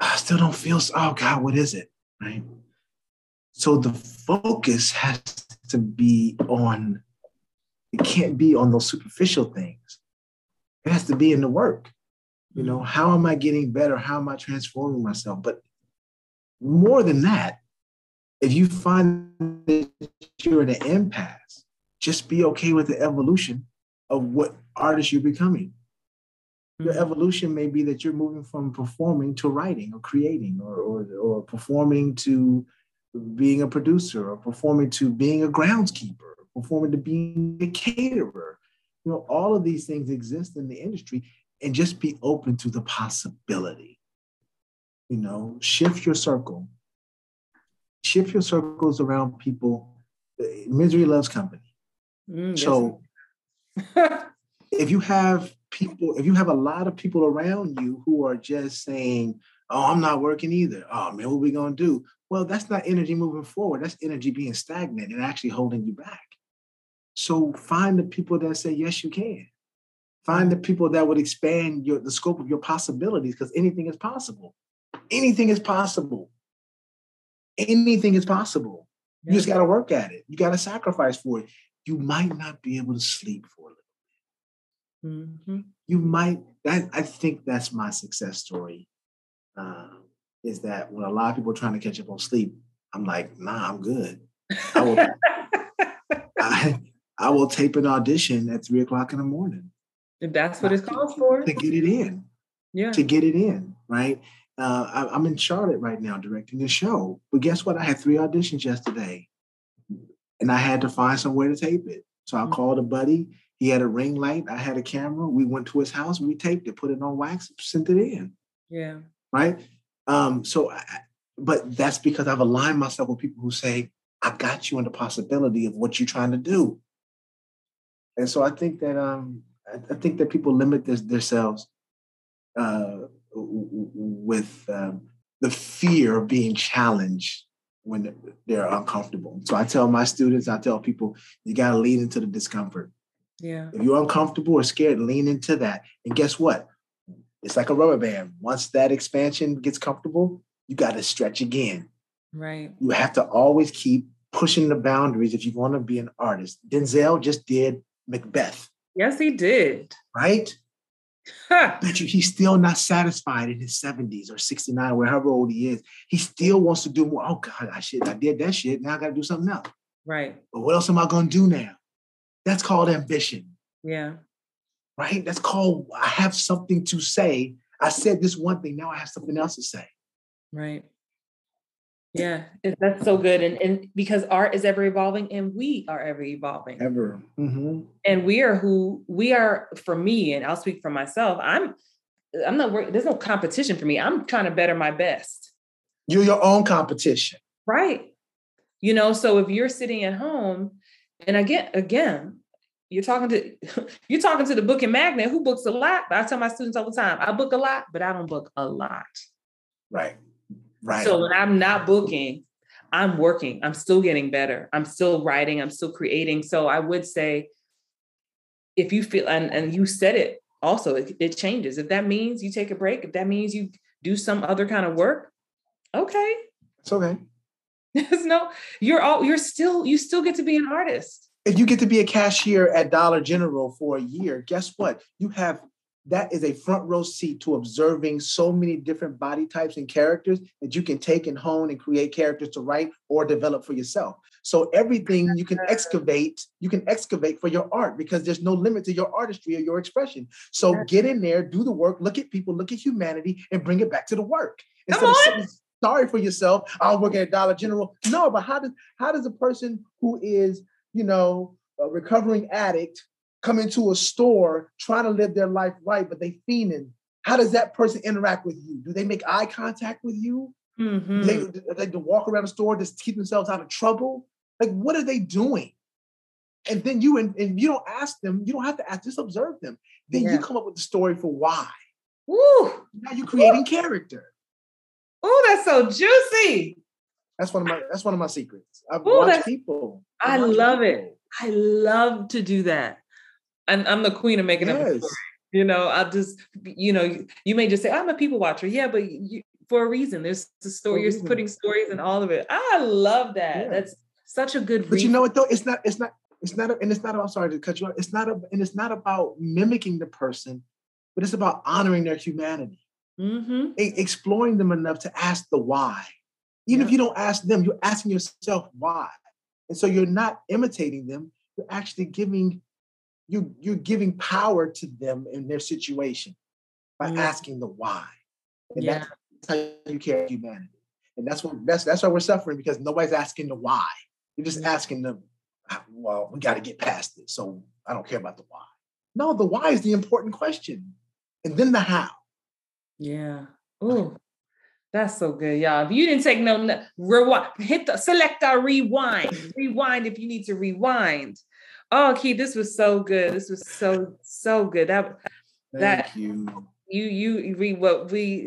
I still don't feel, oh God, what is it? Right? So the focus has to be on, it can't be on those superficial things. It has to be in the work. You know, how am I getting better? How am I transforming myself? But more than that, if you find that you're at an impasse, just be okay with the evolution of what artist you're becoming. Your evolution may be that you're moving from performing to writing or creating, or performing to being a producer, or performing to being a groundskeeper, or performing to being a caterer. You know, all of these things exist in the industry, and just be open to the possibility. You know, shift your circle. Shift your circles around people. Misery loves company. So if you have a lot of people around you who are just saying, oh, I'm not working either. Oh man, what are we gonna do? Well, that's not energy moving forward. That's energy being stagnant and actually holding you back. So find the people that say, yes, you can. Find the people that would expand the scope of your possibilities, because anything is possible. Anything is possible. Anything is possible. You just got to work at it. You got to sacrifice for it. You might not be able to sleep for a little bit. You might. I think that's my success story. Is that when a lot of people are trying to catch up on sleep, I'm like, nah, I'm good. I will tape an audition at 3:00 in the morning. If that's what it's called for. To get it in. Yeah. To get it in, right? I'm in Charlotte right now directing a show. But guess what? I had 3 auditions yesterday. And I had to find somewhere to tape it. So I called a buddy. He had a ring light. I had a camera. We went to his house. We taped it, put it on wax, sent it in. Yeah. Right? But that's because I've aligned myself with people who say, I got you in the possibility of what you're trying to do. And so I think that people limit themselves with the fear of being challenged when they're uncomfortable. So I tell my students, I tell people, you got to lean into the discomfort. Yeah. If you're uncomfortable or scared, lean into that. And guess what? It's like a rubber band. Once that expansion gets comfortable, you got to stretch again. Right. You have to always keep pushing the boundaries if you want to be an artist. Denzel just did Macbeth. Yes, he did. Right? Bet you he's still not satisfied in his 70s or 69 or wherever old he is. He still wants to do more. Oh God, I did that shit. Now I got to do something else. Right. But what else am I going to do now? That's called ambition. Yeah. Right? That's called, I have something to say. I said this one thing. Now I have something else to say. Right. Yeah, that's so good. And because art is ever evolving and we are ever evolving. Ever. Mm-hmm. And we are who we are. For me, and I'll speak for myself, I'm not working. There's no competition for me. I'm trying to better my best. You're your own competition. Right. You know, so if you're sitting at home and again, you're talking to the booking magnet who books a lot. But I tell my students all the time, I book a lot, but I don't book a lot. Right. Right. So when I'm not booking, I'm working. I'm still getting better. I'm still writing. I'm still creating. So I would say, if you feel, and you said it also, it changes. If that means you take a break, if that means you do some other kind of work, okay. It's okay. You still get to be an artist. If you get to be a cashier at Dollar General for a year, guess what? That is a front row seat to observing so many different body types and characters that you can take and hone and create characters to write or develop for yourself. So everything you can excavate for your art, because there's no limit to your artistry or your expression. So get in there, do the work, look at people, look at humanity, and bring it back to the work. Instead of saying sorry for yourself, I'm working at Dollar General. No, but how does a person who is, a recovering addict come into a store trying to live their life right, but they fiending? How does that person interact with you? Do they make eye contact with you? Mm-hmm. They walk around the store to keep themselves out of trouble? Like, what are they doing? And then you don't ask them, you don't have to ask, just observe them. Then you come up with the story for why. Woo! Now you're creating character. Oh, that's so juicy. That's one of my secrets. I watch people. I love it. I love to do that. And I'm the queen of making up a story. I'll just, you may just say, I'm a people watcher. Yeah, but for a reason. There's the story. You're putting stories in all of it. I love that. Yeah. That's such a good. But you know what though? It's not. I'm sorry to cut you off. It's not about mimicking the person, but it's about honoring their humanity, exploring them enough to ask the why. Even if you don't ask them, you're asking yourself why. And so you're not imitating them. You're actually giving power to them in their situation by asking the why. And that's how you care humanity. And that's why we're suffering, because nobody's asking the why. You're just asking them, well, we got to get past this. So I don't care about the why. No, the why is the important question. And then the how. Yeah. Oh, that's so good, y'all. If you didn't take no rewind, select our rewind. Rewind if you need to rewind. Oh, Keith, this was so good. This was so good. Thank you. You read what we.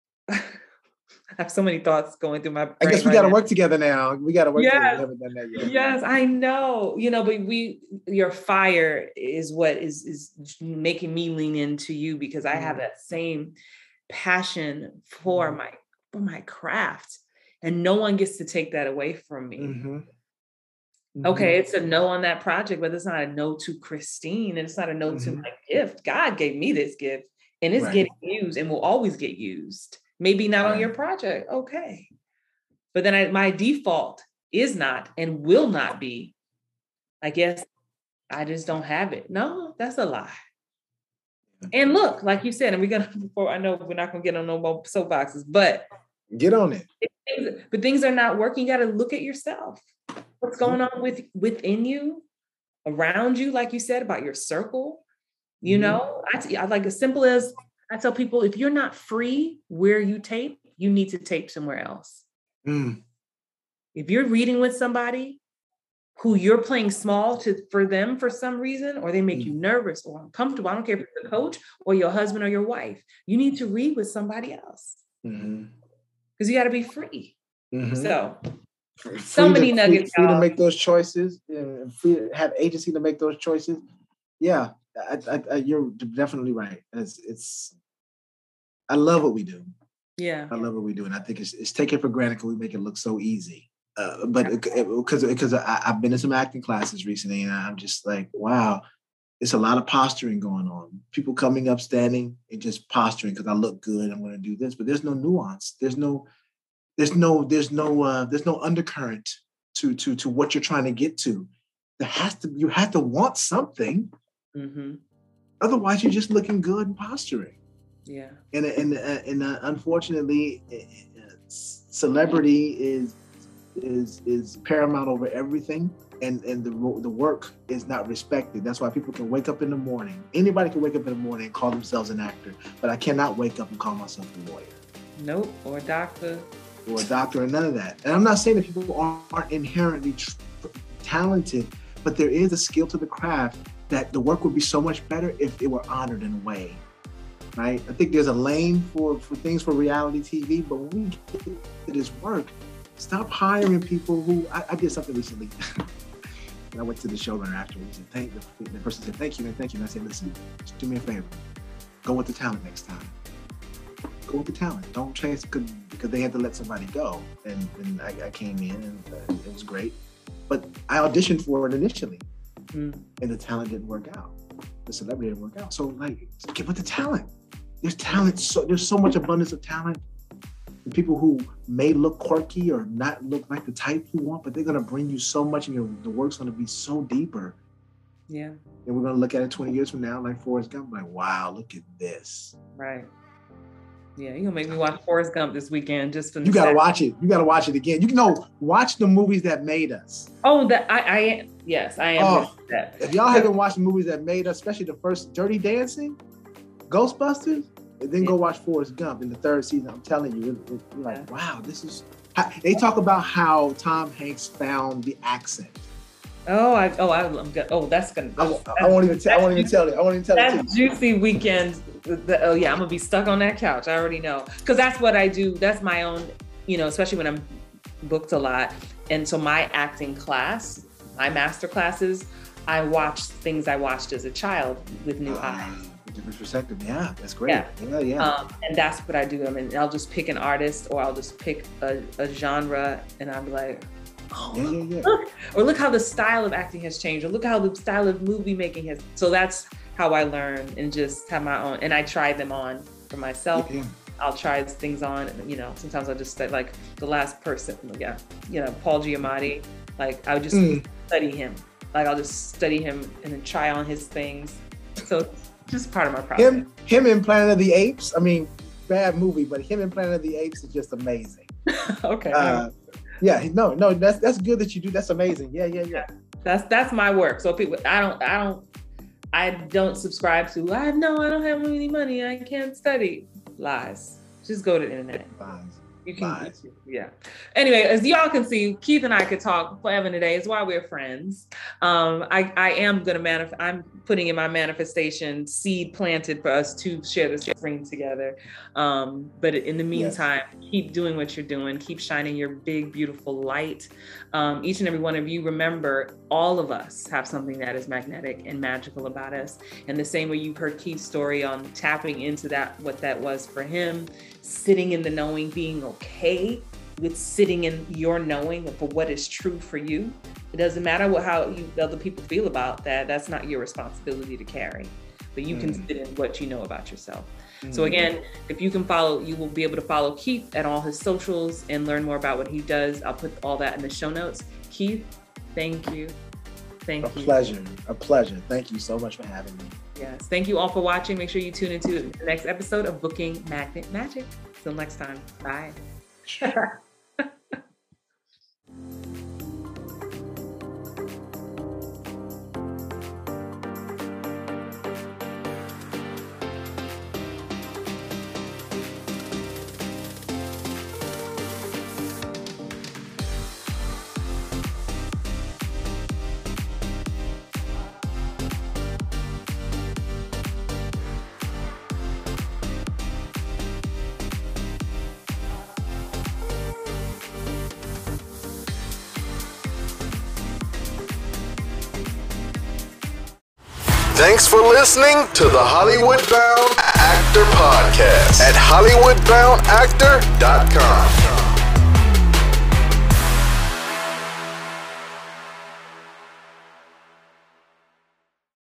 I have so many thoughts going through my brain. I guess we got to work together now. We got to work together. We haven't done that yet. Yes, I know. But your fire is what is making me lean into you, because I have that same passion for my craft, and no one gets to take that away from me. Okay, it's a no on that project, but it's not a no to Christine, and it's not a no to my gift. God gave me this gift, and it's getting used and will always get used. Maybe not on your project. Okay. But then my default is not and will not be, I guess I just don't have it. No, that's a lie. And look, like you said, and I know we're not going to get on no more soapboxes, but get on it. But things are not working. You got to look at yourself. What's going on within you, around you, like you said, about your circle. I like, as simple as I tell people, if you're not free where you tape, you need to tape somewhere else. If you're reading with somebody who you're playing small for them for some reason, or they make you nervous or uncomfortable, I don't care if it's a coach or your husband or your wife, you need to read with somebody else. Because you got to be free. So so many nuggets. Free to make those choices, and free to have agency to make those choices. Yeah. You're definitely right. I love what we do. Yeah, I love what we do, and I think it's taken for granted because we make it look so easy. But because I've been in some acting classes recently, and I'm just like, wow, it's a lot of posturing going on. People coming up, standing, and just posturing because I look good. I'm going to do this, but there's no nuance. There's no undercurrent to what you're trying to get to. You have to want something. Otherwise, you're just looking good and posturing. Yeah. And unfortunately, celebrity is paramount over everything, and the work is not respected. That's why people can wake up in the morning. Anybody can wake up in the morning and call themselves an actor, but I cannot wake up and call myself a lawyer. Nope, or a doctor. Or a doctor, and none of that. And I'm not saying that people aren't inherently talented, but there is a skill to the craft that the work would be so much better if it were honored in a way, right? I think there's a lane for things for reality TV, but when we get to this work, stop hiring people who, I did something recently. And I went to the showrunner afterwards, and the person said, thank you. And I said, listen, just do me a favor. Go with the talent next time. Go with the talent. Don't chase because they had to let somebody go. And I came in, and it was great. But I auditioned for it initially. And the talent didn't work out. The celebrity didn't work out. So get with the talent. There's talent. There's so much abundance of talent. And people who may look quirky or not look like the type you want, but they're going to bring you so much, and the work's going to be so deeper. Yeah. And we're going to look at it 20 years from now, like Forrest Gump, like, wow, look at this. Right. Yeah, you're gonna make me watch Forrest Gump this weekend just for. You gotta watch it. You gotta watch it again. Watch the movies that made us. Oh, that I yes, I am. Oh, that. If y'all haven't watched the movies that made us, especially the first Dirty Dancing, Ghostbusters, and then go watch Forrest Gump in the third season. I'm telling you, you're like, wow, this is. They talk about how Tom Hanks found the accent. I'm good. Oh, that's gonna. I won't even tell it. That's juicy weekend. I'm gonna be stuck on that couch. I already know, because that's what I do. That's my own, especially when I'm booked a lot. And so my acting class, my master classes, I watch things I watched as a child with new eyes. Different perspective. Yeah, that's great. Yeah. And that's what I do. I mean, I'll just pick an artist, or I'll just pick a genre, and I'll be like, look, or look how the style of acting has changed, or look how the style of movie making has. So that's how I learn, and just have my own. And I try them on for myself. Yeah. I'll try things on, sometimes I'll just study, like the last person, Paul Giamatti, like I would just study him. Like I'll just study him and then try on his things. So it's just part of my process. Him in Planet of the Apes, I mean, bad movie, but him in Planet of the Apes is just amazing. Okay. No, that's good that you do. That's amazing. Yeah. That's my work. So people, I don't subscribe to, I don't have any money, I can't study. Lies. Just go to the internet. Lies. You can, yeah. Anyway, as y'all can see, Keith and I could talk forever today. It's why we're friends. I am gonna I'm putting in my manifestation seed planted for us to share this screen together. But in the meantime, keep doing what you're doing. Keep shining your big, beautiful light. Each and every one of you, remember, all of us have something that is magnetic and magical about us. And the same way you've heard Keith's story on tapping into that, what that was for him, sitting in the knowing, being okay with sitting in your knowing for what is true for you. It doesn't matter how other people feel about that. That's not your responsibility to carry, but you can sit in what you know about yourself. So again, if you can follow, you will be able to follow Keith at all his socials and learn more about what he does. I'll put all that in the show notes. Keith, thank you. Thank you. A pleasure. Thank you so much for having me. Yes. Thank you all for watching. Make sure you tune into the next episode of Booking Magnet Magic. Till next time. Bye. Thanks for listening to the Hollywood Bound Actor Podcast at HollywoodBoundActor.com.